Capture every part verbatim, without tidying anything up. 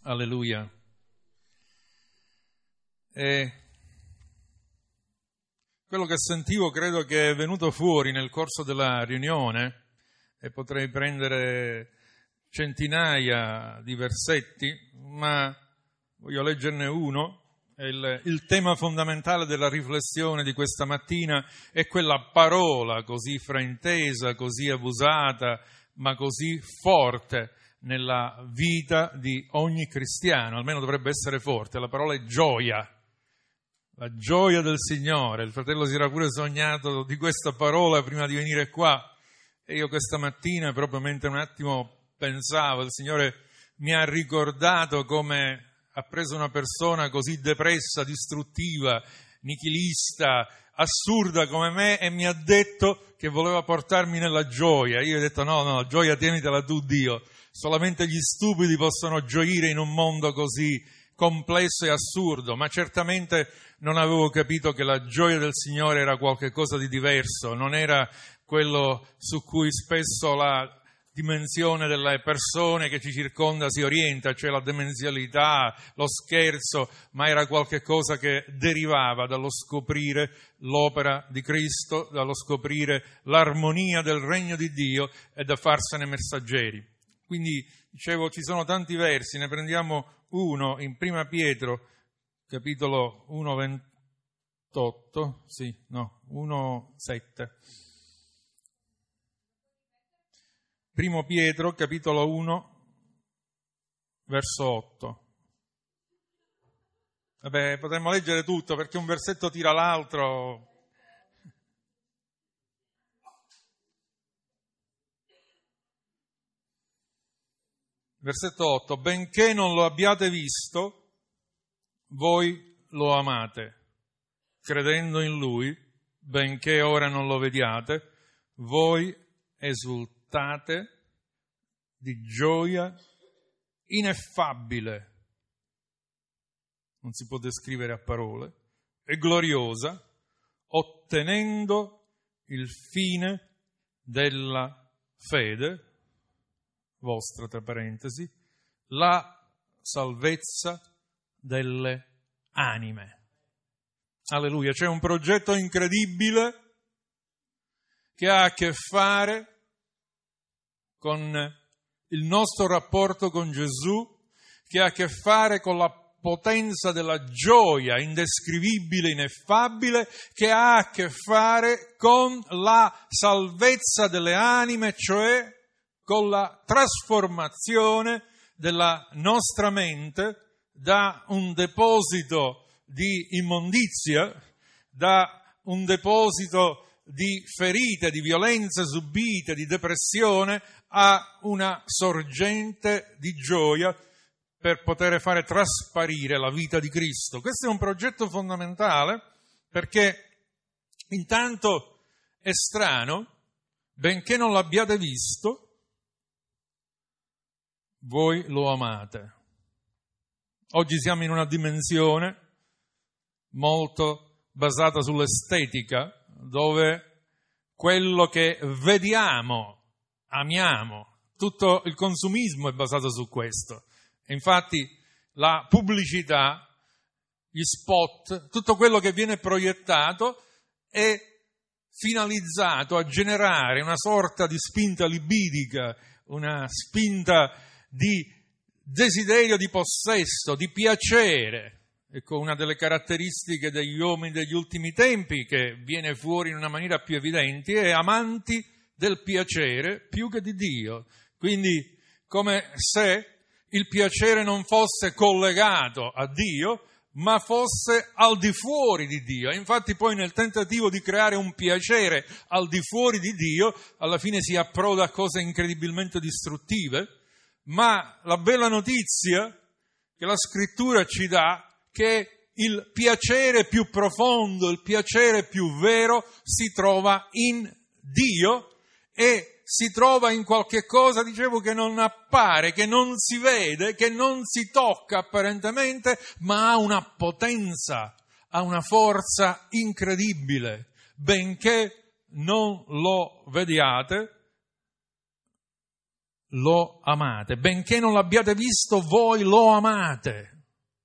Alleluia. E quello che sentivo credo che è venuto fuori nel corso della riunione, e potrei prendere centinaia di versetti, ma voglio leggerne uno. Il, il tema fondamentale della riflessione di questa mattina è quella parola così fraintesa, così abusata, ma così forte nella vita di ogni cristiano, almeno dovrebbe essere forte. La parola è gioia, la gioia del Signore. Il fratello si era pure sognato di questa parola prima di venire qua, e io questa mattina, proprio mentre un attimo pensavo, il Signore mi ha ricordato come ha preso una persona così depressa, distruttiva, nichilista, assurda come me, e mi ha detto che voleva portarmi nella gioia. Io ho detto no, no, gioia tienitela tu, Dio. Solamente gli stupidi possono gioire in un mondo così complesso e assurdo, ma certamente non avevo capito che la gioia del Signore era qualcosa di diverso, non era quello su cui spesso la dimensione delle persone che ci circonda si orienta, cioè la demenzialità, lo scherzo, ma era qualche cosa che derivava dallo scoprire l'opera di Cristo, dallo scoprire l'armonia del regno di Dio e da farsene messaggeri. Quindi, dicevo, ci sono tanti versi, ne prendiamo uno in Prima Pietro, capitolo uno ventotto, sì, no, uno sette. Primo Pietro, capitolo uno, verso otto. Vabbè, potremmo leggere tutto perché un versetto tira l'altro. Versetto otto. Benché non lo abbiate visto, voi lo amate, credendo in Lui, benché ora non lo vediate, voi esultate di gioia ineffabile, non si può descrivere a parole, e gloriosa, ottenendo il fine della fede, vostra tra parentesi, la salvezza delle anime. Alleluia, c'è un progetto incredibile che ha a che fare con il nostro rapporto con Gesù, che ha a che fare con la potenza della gioia indescrivibile, ineffabile, che ha a che fare con la salvezza delle anime, cioè con la trasformazione della nostra mente da un deposito di immondizia, da un deposito di ferite, di violenze subite, di depressione, a una sorgente di gioia per poter fare trasparire la vita di Cristo. Questo è un progetto fondamentale perché intanto è strano, benché non l'abbiate visto, voi lo amate. Oggi siamo in una dimensione molto basata sull'estetica, dove quello che vediamo, amiamo, tutto il consumismo è basato su questo. E infatti la pubblicità, gli spot, tutto quello che viene proiettato è finalizzato a generare una sorta di spinta libidica, una spinta di desiderio di possesso, di piacere. Ecco, una delle caratteristiche degli uomini degli ultimi tempi, che viene fuori in una maniera più evidente, è amanti del piacere più che di Dio. Quindi, come se il piacere non fosse collegato a Dio, ma fosse al di fuori di Dio. Infatti poi nel tentativo di creare un piacere al di fuori di Dio, alla fine si approda a cose incredibilmente distruttive, ma la bella notizia che la Scrittura ci dà che il piacere più profondo, il piacere più vero si trova in Dio e si trova in qualche cosa, dicevo, che non appare, che non si vede, che non si tocca apparentemente, ma ha una potenza, ha una forza incredibile. Benché non lo vediate, lo amate. Benché non l'abbiate visto, voi lo amate.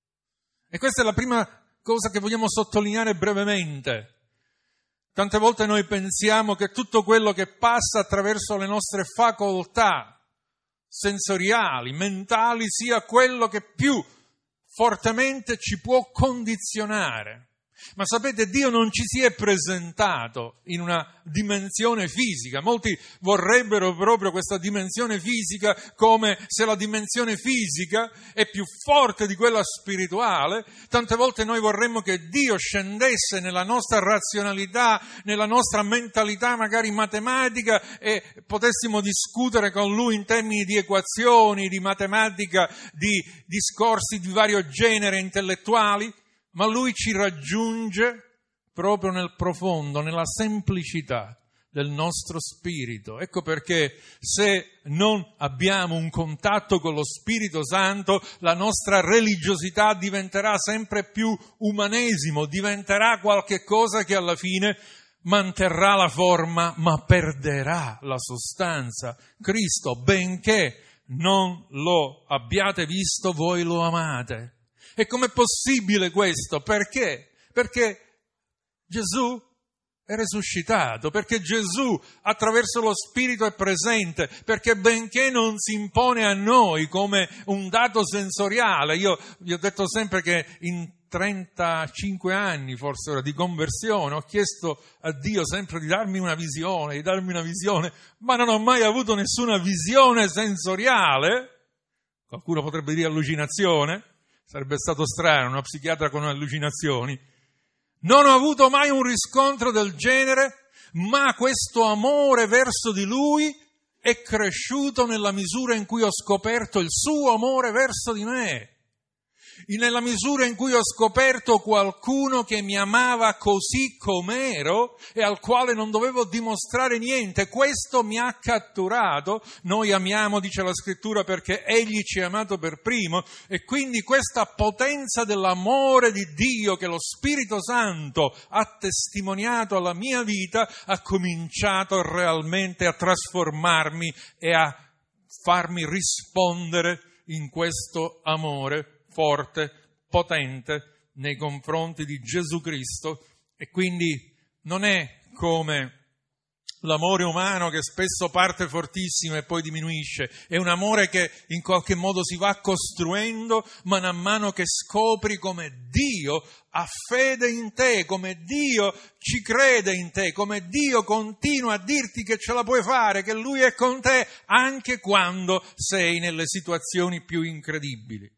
E questa è la prima cosa che vogliamo sottolineare brevemente. Tante volte noi pensiamo che tutto quello che passa attraverso le nostre facoltà sensoriali, mentali, sia quello che più fortemente ci può condizionare. Ma sapete, Dio non ci si è presentato in una dimensione fisica. Molti vorrebbero proprio questa dimensione fisica come se la dimensione fisica è più forte di quella spirituale. Tante volte noi vorremmo che Dio scendesse nella nostra razionalità, nella nostra mentalità magari matematica e potessimo discutere con Lui in termini di equazioni, di matematica, di discorsi di vario genere intellettuali. Ma Lui ci raggiunge proprio nel profondo, nella semplicità del nostro spirito. Ecco perché se non abbiamo un contatto con lo Spirito Santo, la nostra religiosità diventerà sempre più umanesimo, diventerà qualche cosa che alla fine manterrà la forma, ma perderà la sostanza. Cristo, benché non lo abbiate visto, voi lo amate. E com'è possibile questo? Perché? Perché Gesù è risuscitato, perché Gesù attraverso lo Spirito è presente, perché benché non si impone a noi come un dato sensoriale, io vi ho detto sempre che in trentacinque anni forse ora di conversione ho chiesto a Dio sempre di darmi una visione, di darmi una visione, ma non ho mai avuto nessuna visione sensoriale. Qualcuno potrebbe dire allucinazione. Sarebbe stato strano, una psichiatra con allucinazioni. Non ho avuto mai un riscontro del genere, ma questo amore verso di Lui è cresciuto nella misura in cui ho scoperto il suo amore verso di me. Nella misura in cui ho scoperto qualcuno che mi amava così com'ero e al quale non dovevo dimostrare niente, questo mi ha catturato. Noi amiamo, dice la Scrittura, perché Egli ci ha amato per primo, e quindi questa potenza dell'amore di Dio che lo Spirito Santo ha testimoniato alla mia vita ha cominciato realmente a trasformarmi e a farmi rispondere in questo amore forte, potente nei confronti di Gesù Cristo. E quindi non è come l'amore umano che spesso parte fortissimo e poi diminuisce, è un amore che in qualche modo si va costruendo man mano che scopri come Dio ha fede in te, come Dio ci crede in te, come Dio continua a dirti che ce la puoi fare, che Lui è con te anche quando sei nelle situazioni più incredibili.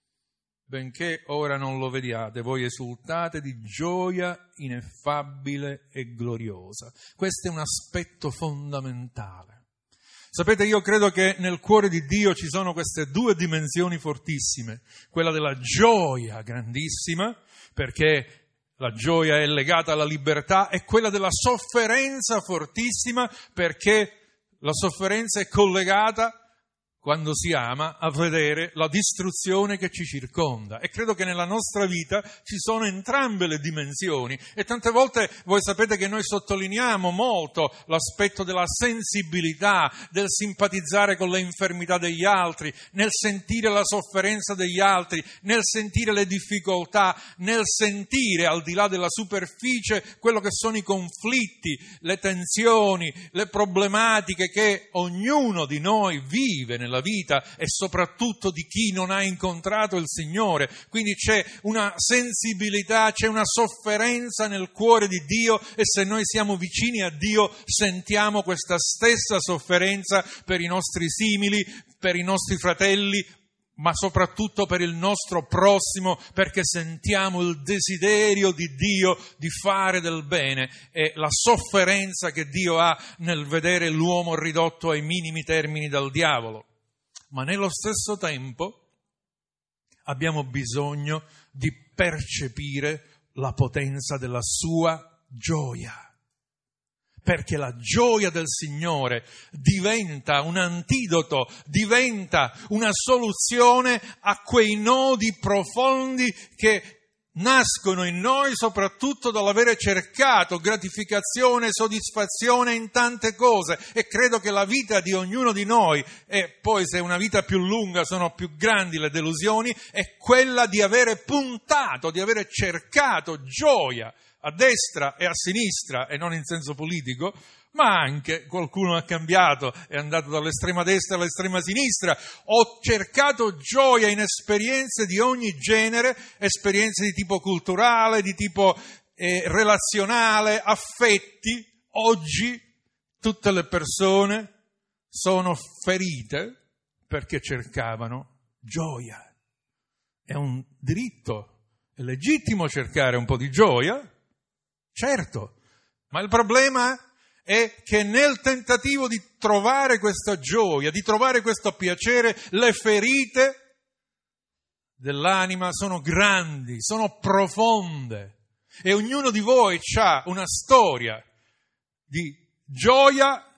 Benché ora non lo vediate, voi esultate di gioia ineffabile e gloriosa. Questo è un aspetto fondamentale. Sapete, io credo che nel cuore di Dio ci sono queste due dimensioni fortissime. Quella della gioia grandissima, perché la gioia è legata alla libertà, e quella della sofferenza fortissima, perché la sofferenza è collegata, quando si ama, a vedere la distruzione che ci circonda. E credo che nella nostra vita ci sono entrambe le dimensioni. E tante volte voi sapete che noi sottolineiamo molto l'aspetto della sensibilità, del simpatizzare con le infermità degli altri, nel sentire la sofferenza degli altri, nel sentire le difficoltà, nel sentire al di là della superficie quello che sono i conflitti, le tensioni, le problematiche che ognuno di noi vive nella vita, e soprattutto di chi non ha incontrato il Signore. Quindi c'è una sensibilità, c'è una sofferenza nel cuore di Dio, e se noi siamo vicini a Dio sentiamo questa stessa sofferenza per i nostri simili, per i nostri fratelli, ma soprattutto per il nostro prossimo, perché sentiamo il desiderio di Dio di fare del bene, e la sofferenza che Dio ha nel vedere l'uomo ridotto ai minimi termini dal diavolo. Ma nello stesso tempo abbiamo bisogno di percepire la potenza della sua gioia, perché la gioia del Signore diventa un antidoto, diventa una soluzione a quei nodi profondi che nascono in noi soprattutto dall'avere cercato gratificazione, soddisfazione in tante cose, e credo che la vita di ognuno di noi, e poi se è una vita più lunga sono più grandi le delusioni, è quella di avere puntato, di avere cercato gioia a destra e a sinistra, e non in senso politico, ma anche qualcuno ha cambiato, è andato dall'estrema destra all'estrema sinistra. Ho cercato gioia in esperienze di ogni genere, esperienze di tipo culturale, di tipo eh, relazionale, affetti. Oggi tutte le persone sono ferite perché cercavano gioia. È un diritto, è legittimo cercare un po' di gioia, certo, ma il problema è che nel tentativo di trovare questa gioia, di trovare questo piacere, le ferite dell'anima sono grandi, sono profonde, e ognuno di voi ha una storia di gioia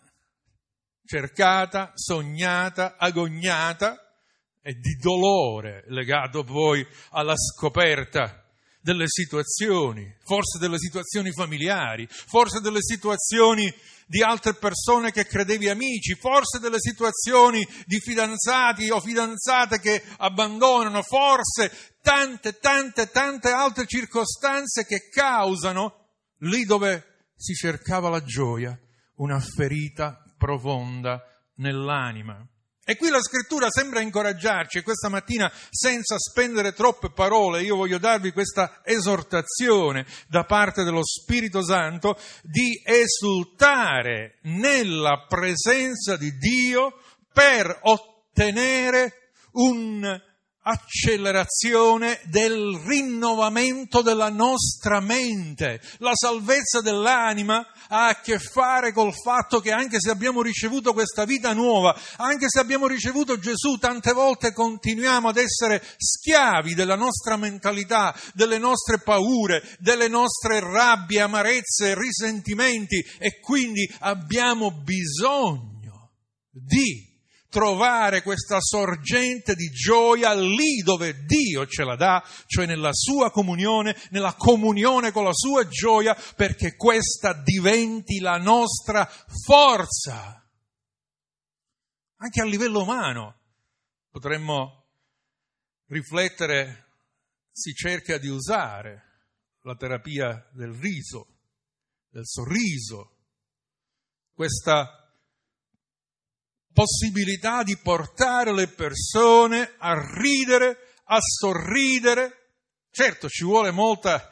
cercata, sognata, agognata, e di dolore legato poi alla scoperta delle situazioni, forse delle situazioni familiari, forse delle situazioni di altre persone che credevi amici, forse delle situazioni di fidanzati o fidanzate che abbandonano, forse tante, tante, tante altre circostanze che causano, lì dove si cercava la gioia, una ferita profonda nell'anima. E qui la Scrittura sembra incoraggiarci, e questa mattina, senza spendere troppe parole, io voglio darvi questa esortazione da parte dello Spirito Santo di esultare nella presenza di Dio per ottenere un'accelerazione del rinnovamento della nostra mente. La salvezza dell'anima ha a che fare col fatto che anche se abbiamo ricevuto questa vita nuova, anche se abbiamo ricevuto Gesù, tante volte continuiamo ad essere schiavi della nostra mentalità, delle nostre paure, delle nostre rabbie, amarezze, risentimenti, e quindi abbiamo bisogno di trovare questa sorgente di gioia lì dove Dio ce la dà, cioè nella sua comunione, nella comunione con la sua gioia, perché questa diventi la nostra forza. Anche a livello umano potremmo riflettere, si cerca di usare la terapia del riso, del sorriso, questa possibilità di portare le persone a ridere, a sorridere. Certo, ci vuole molta,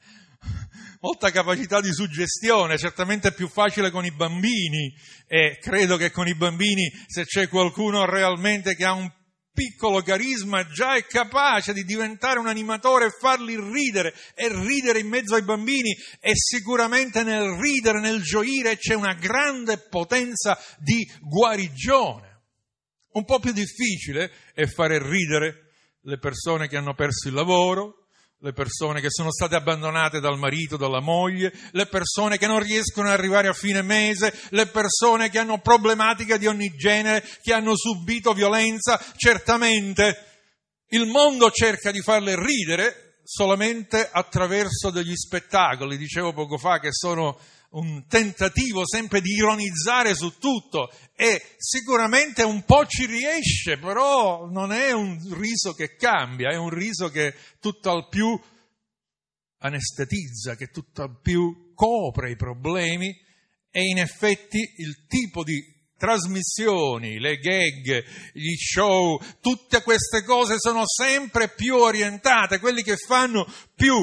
molta capacità di suggestione, certamente è più facile con i bambini, e credo che con i bambini, se c'è qualcuno realmente che ha un piccolo carisma, già è capace di diventare un animatore e farli ridere, e ridere in mezzo ai bambini, e sicuramente nel ridere, nel gioire c'è una grande potenza di guarigione. Un po' più difficile è fare ridere le persone che hanno perso il lavoro, le persone che sono state abbandonate dal marito, dalla moglie, le persone che non riescono ad arrivare a fine mese, le persone che hanno problematiche di ogni genere, che hanno subito violenza. Certamente il mondo cerca di farle ridere solamente attraverso degli spettacoli, dicevo poco fa, che sono un tentativo sempre di ironizzare su tutto, e sicuramente un po' ci riesce, però non è un riso che cambia, è un riso che tutt'al più anestetizza, che tutt'al più copre i problemi, e in effetti il tipo di trasmissioni, le gag, gli show, tutte queste cose sono sempre più orientate, quelli che fanno più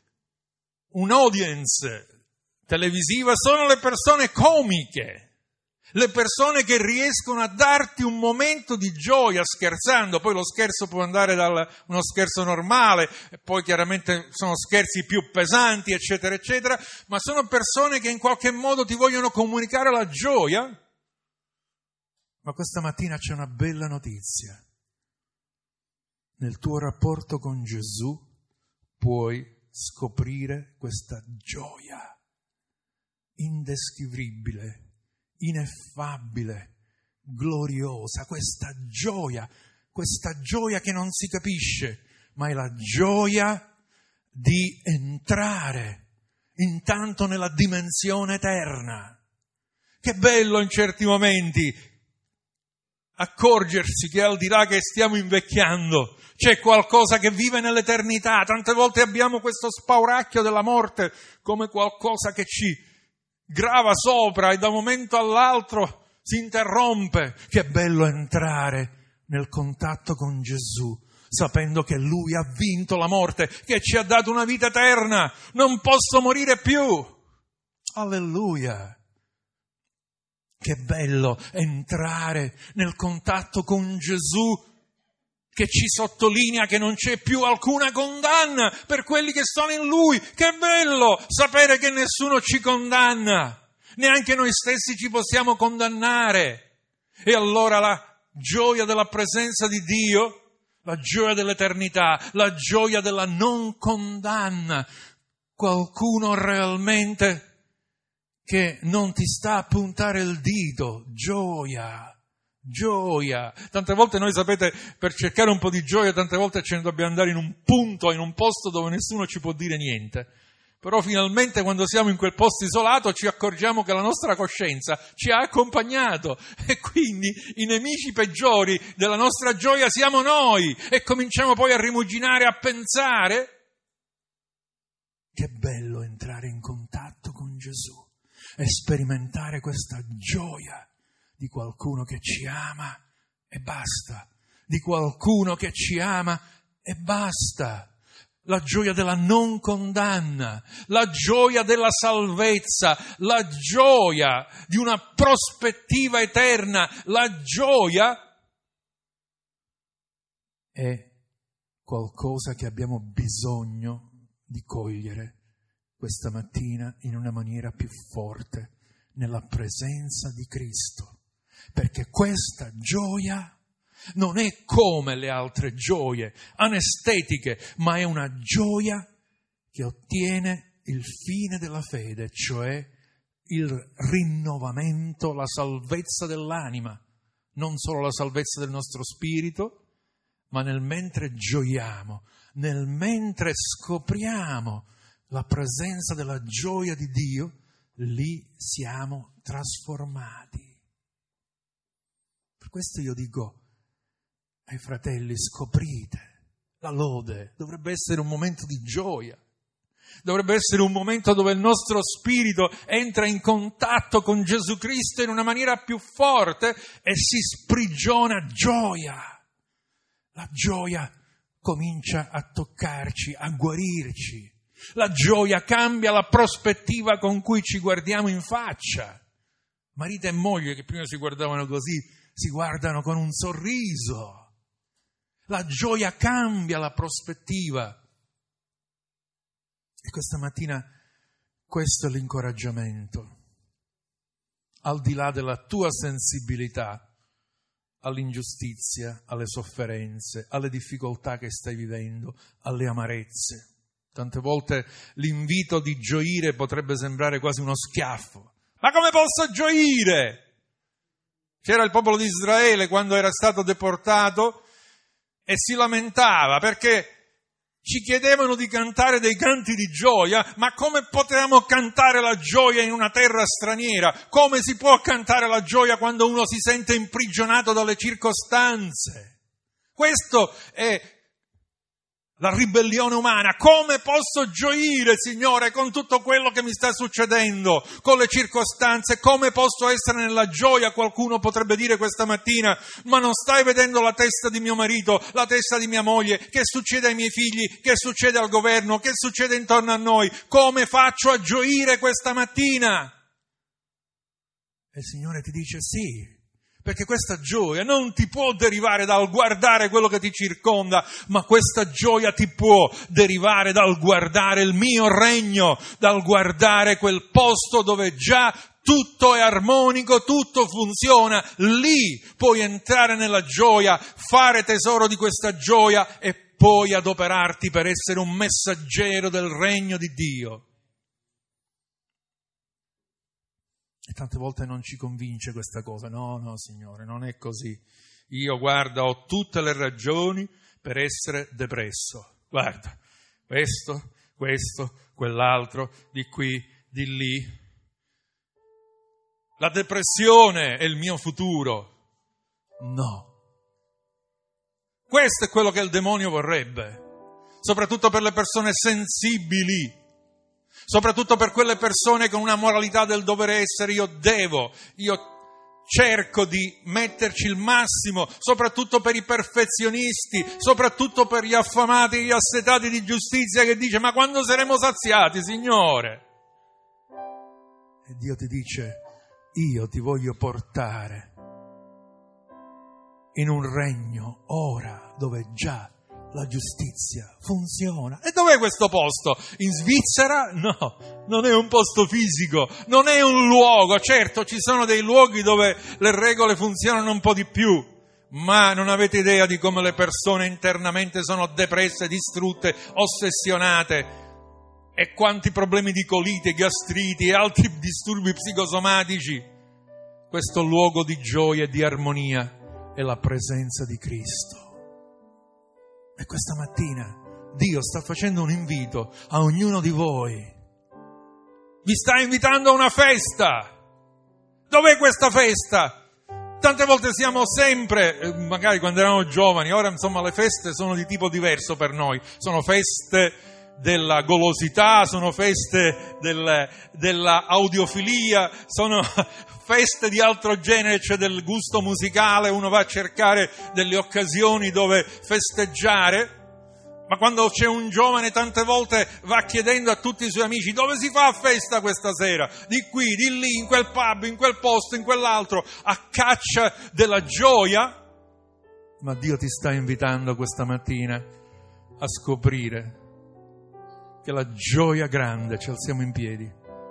un audience televisiva sono le persone comiche, le persone che riescono a darti un momento di gioia scherzando. Poi lo scherzo può andare da uno scherzo normale, e poi chiaramente sono scherzi più pesanti, eccetera, eccetera, ma sono persone che in qualche modo ti vogliono comunicare la gioia. Ma questa mattina c'è una bella notizia. Nel tuo rapporto con Gesù puoi scoprire questa gioia indescrivibile, ineffabile, gloriosa, questa gioia, questa gioia che non si capisce, ma è la gioia di entrare intanto nella dimensione eterna. Che bello in certi momenti accorgersi che al di là che stiamo invecchiando c'è qualcosa che vive nell'eternità. Tante volte abbiamo questo spauracchio della morte come qualcosa che ci grava sopra e da un momento all'altro si interrompe. Che bello entrare nel contatto con Gesù, sapendo che Lui ha vinto la morte, che ci ha dato una vita eterna. Non posso morire più. Alleluia! Che bello entrare nel contatto con Gesù, che ci sottolinea che non c'è più alcuna condanna per quelli che sono in Lui. Che bello sapere che nessuno ci condanna, neanche noi stessi ci possiamo condannare. E allora la gioia della presenza di Dio, la gioia dell'eternità, la gioia della non condanna. Qualcuno realmente che non ti sta a puntare il dito, gioia. Gioia. Tante volte noi, sapete, per cercare un po' di gioia, tante volte ce ne dobbiamo andare in un punto, in un posto dove nessuno ci può dire niente. Però finalmente quando siamo in quel posto isolato ci accorgiamo che la nostra coscienza ci ha accompagnato e quindi i nemici peggiori della nostra gioia siamo noi e cominciamo poi a rimuginare, a pensare. Che bello entrare in contatto con Gesù e sperimentare questa gioia di qualcuno che ci ama e basta, di qualcuno che ci ama e basta. La gioia della non condanna, la gioia della salvezza, la gioia di una prospettiva eterna, la gioia è qualcosa che abbiamo bisogno di cogliere questa mattina in una maniera più forte, nella presenza di Cristo. Perché questa gioia non è come le altre gioie anestetiche, ma è una gioia che ottiene il fine della fede, cioè il rinnovamento, la salvezza dell'anima, non solo la salvezza del nostro spirito, ma nel mentre gioiamo, nel mentre scopriamo la presenza della gioia di Dio, lì siamo trasformati. Per questo io dico ai fratelli, scoprite la lode, dovrebbe essere un momento di gioia, dovrebbe essere un momento dove il nostro spirito entra in contatto con Gesù Cristo in una maniera più forte e si sprigiona gioia. La gioia comincia a toccarci, a guarirci. La gioia cambia la prospettiva con cui ci guardiamo in faccia. Marito e moglie che prima si guardavano così, si guardano con un sorriso. La gioia cambia la prospettiva. E questa mattina questo è l'incoraggiamento. Al di là della tua sensibilità all'ingiustizia, alle sofferenze, alle difficoltà che stai vivendo, alle amarezze. Tante volte l'invito di gioire potrebbe sembrare quasi uno schiaffo. Ma come posso gioire? C'era il popolo di Israele quando era stato deportato e si lamentava perché ci chiedevano di cantare dei canti di gioia, ma come potevamo cantare la gioia in una terra straniera? Come si può cantare la gioia quando uno si sente imprigionato dalle circostanze? Questo è la ribellione umana. Come posso gioire, Signore, con tutto quello che mi sta succedendo, con le circostanze? Come posso essere nella gioia? Qualcuno potrebbe dire questa mattina, ma non stai vedendo la testa di mio marito, la testa di mia moglie? Che succede ai miei figli? Che succede al governo? Che succede intorno a noi? Come faccio a gioire questa mattina? E il Signore ti dice sì. Perché questa gioia non ti può derivare dal guardare quello che ti circonda, ma questa gioia ti può derivare dal guardare il mio regno, dal guardare quel posto dove già tutto è armonico, tutto funziona. Lì puoi entrare nella gioia, fare tesoro di questa gioia e poi adoperarti per essere un messaggero del regno di Dio. E tante volte non ci convince questa cosa. No, no, Signore, non è così. Io, guarda, ho tutte le ragioni per essere depresso. Guarda, questo, questo, quell'altro, di qui, di lì. La depressione è il mio futuro. No. Questo è quello che il demonio vorrebbe, soprattutto per le persone sensibili, soprattutto per quelle persone con una moralità del dover essere, io devo, io cerco di metterci il massimo, soprattutto per i perfezionisti, soprattutto per gli affamati, gli assetati di giustizia, che dice: ma quando saremo saziati, Signore? E Dio ti dice: io ti voglio portare in un regno ora dove già la giustizia funziona. E dov'è questo posto? In Svizzera? No, non è un posto fisico, non è un luogo. Certo, ci sono dei luoghi dove le regole funzionano un po' di più, ma non avete idea di come le persone internamente sono depresse, distrutte, ossessionate, e quanti problemi di colite, gastriti e altri disturbi psicosomatici. Questo luogo di gioia e di armonia è la presenza di Cristo. E questa mattina Dio sta facendo un invito a ognuno di voi. Vi sta invitando a una festa. Dov'è questa festa? Tante volte siamo sempre, magari quando eravamo giovani, ora insomma le feste sono di tipo diverso per noi. Sono feste della golosità, sono feste del, della audiofilia, sono feste di altro genere, cioè del gusto musicale, uno va a cercare delle occasioni dove festeggiare, ma quando c'è un giovane tante volte va chiedendo a tutti i suoi amici: dove si fa festa questa sera? Di qui, di lì, in quel pub, in quel posto, in quell'altro, a caccia della gioia. Ma Dio ti sta invitando questa mattina a scoprire che la gioia grande, ci alziamo in piedi,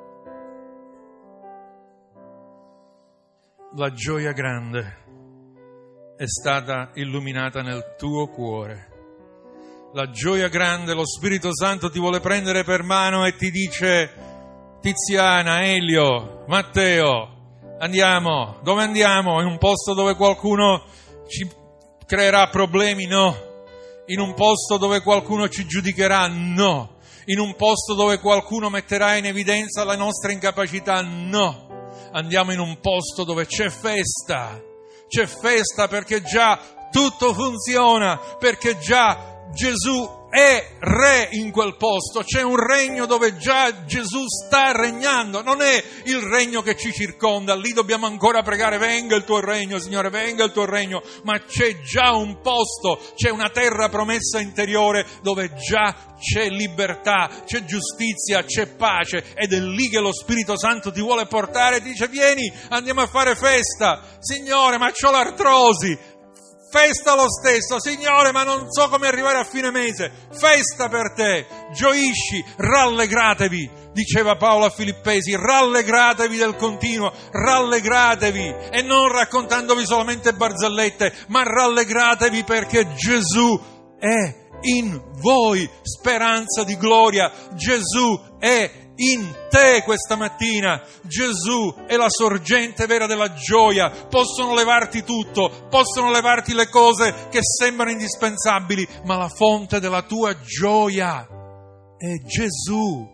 la gioia grande è stata illuminata nel tuo cuore. La gioia grande, lo Spirito Santo ti vuole prendere per mano e ti dice: Tiziana, Elio, Matteo, andiamo. Dove andiamo? In un posto dove qualcuno ci creerà problemi? No. In un posto dove qualcuno ci giudicherà? No. In un posto dove qualcuno metterà in evidenza la nostra incapacità? No. Andiamo in un posto dove c'è festa. C'è festa perché già tutto funziona, perché già Gesù è re in quel posto. C'è un regno dove già Gesù sta regnando. Non è il regno che ci circonda. Lì dobbiamo ancora pregare: venga il tuo regno, Signore, venga il tuo regno. Ma c'è già un posto, c'è una terra promessa interiore dove già c'è libertà, c'è giustizia, c'è pace, ed è lì che lo Spirito Santo ti vuole portare. Ti dice: vieni, andiamo a fare festa. Signore, ma c'ho l'artrosi. Festa lo stesso. Signore, ma non so come arrivare a fine mese. Festa per te, gioisci, rallegratevi, diceva Paolo a Filippesi, rallegratevi del continuo, rallegratevi, e non raccontandovi solamente barzellette, ma rallegratevi perché Gesù è in voi, speranza di gloria. Gesù è in te questa mattina. Gesù è la sorgente vera della gioia. Possono levarti tutto, possono levarti le cose che sembrano indispensabili, ma la fonte della tua gioia è Gesù.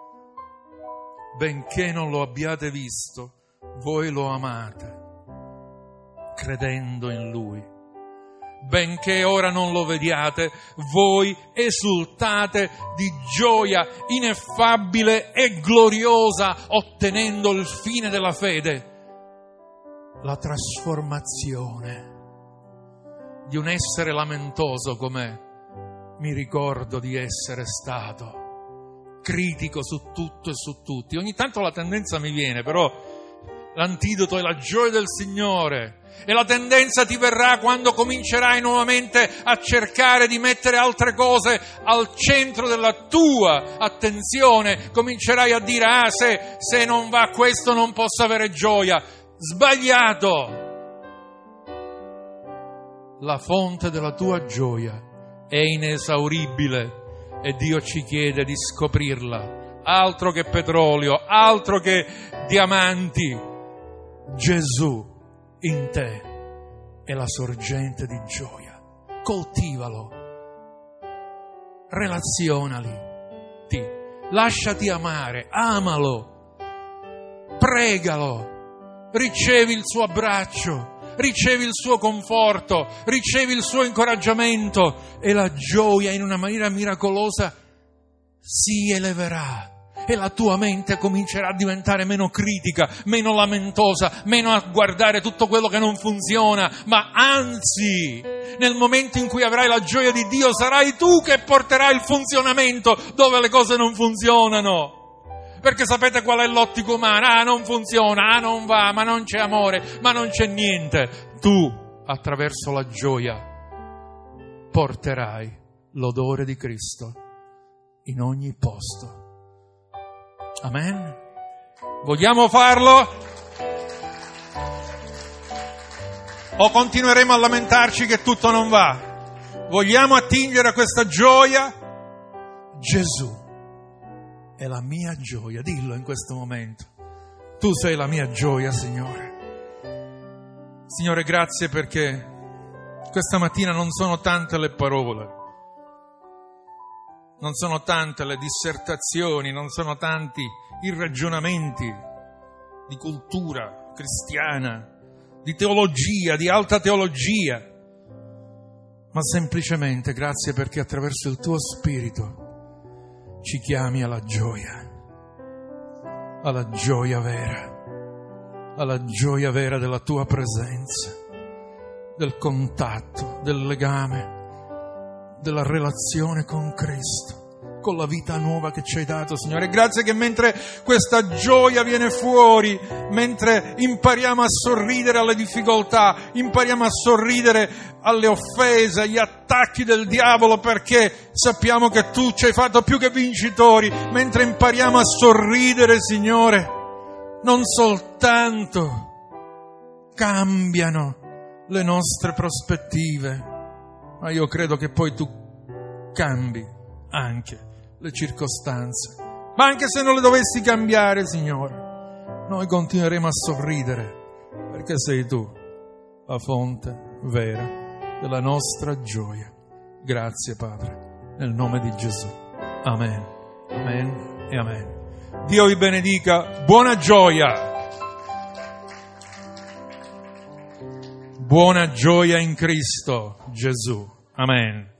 Benché non lo abbiate visto, voi lo amate, credendo in Lui. Benché ora non lo vediate, voi esultate di gioia ineffabile e gloriosa, ottenendo il fine della fede, la trasformazione di un essere lamentoso come mi ricordo di essere stato, critico su tutto e su tutti. Ogni tanto la tendenza mi viene, però l'antidoto è la gioia del Signore. E la tendenza ti verrà quando comincerai nuovamente a cercare di mettere altre cose al centro della tua attenzione. Comincerai a dire: ah, se, se non va questo non posso avere gioia. Sbagliato! La fonte della tua gioia è inesauribile e Dio ci chiede di scoprirla. Altro che petrolio, altro che diamanti. Gesù in te è la sorgente di gioia. Coltivalo, relazionali, tutti, lasciati amare, amalo, pregalo, ricevi il suo abbraccio, ricevi il suo conforto, ricevi il suo incoraggiamento e la gioia in una maniera miracolosa si eleverà. E la tua mente comincerà a diventare meno critica, meno lamentosa, meno a guardare tutto quello che non funziona, ma anzi, nel momento in cui avrai la gioia di Dio, sarai tu che porterai il funzionamento dove le cose non funzionano. Perché sapete qual è l'ottica umana? Ah, non funziona, ah, non va, ma non c'è amore, ma non c'è niente. Tu, attraverso la gioia, porterai l'odore di Cristo in ogni posto. Amen. Vogliamo farlo? O continueremo a lamentarci che tutto non va? Vogliamo attingere a questa gioia? Gesù è la mia gioia. Dillo in questo momento. Tu sei la mia gioia, Signore. Signore, grazie perché questa mattina non sono tante le parole. Non sono tante le dissertazioni, non sono tanti i ragionamenti di cultura cristiana, di teologia, di alta teologia, ma semplicemente grazie perché attraverso il tuo Spirito ci chiami alla gioia, alla gioia vera, alla gioia vera della tua presenza, del contatto, del legame, della relazione con Cristo, con la vita nuova che ci hai dato, Signore. Grazie che mentre questa gioia viene fuori, mentre impariamo a sorridere alle difficoltà, impariamo a sorridere alle offese, agli attacchi del diavolo, perché sappiamo che tu ci hai fatto più che vincitori, mentre impariamo a sorridere, Signore, non soltanto cambiano le nostre prospettive, ma io credo che poi tu cambi anche le circostanze. Ma anche se non le dovessi cambiare, Signore, noi continueremo a sorridere, perché sei tu la fonte vera della nostra gioia. Grazie, Padre, nel nome di Gesù. Amen, amen e amen. Dio vi benedica. Buona gioia. Buona gioia in Cristo Gesù. Amen.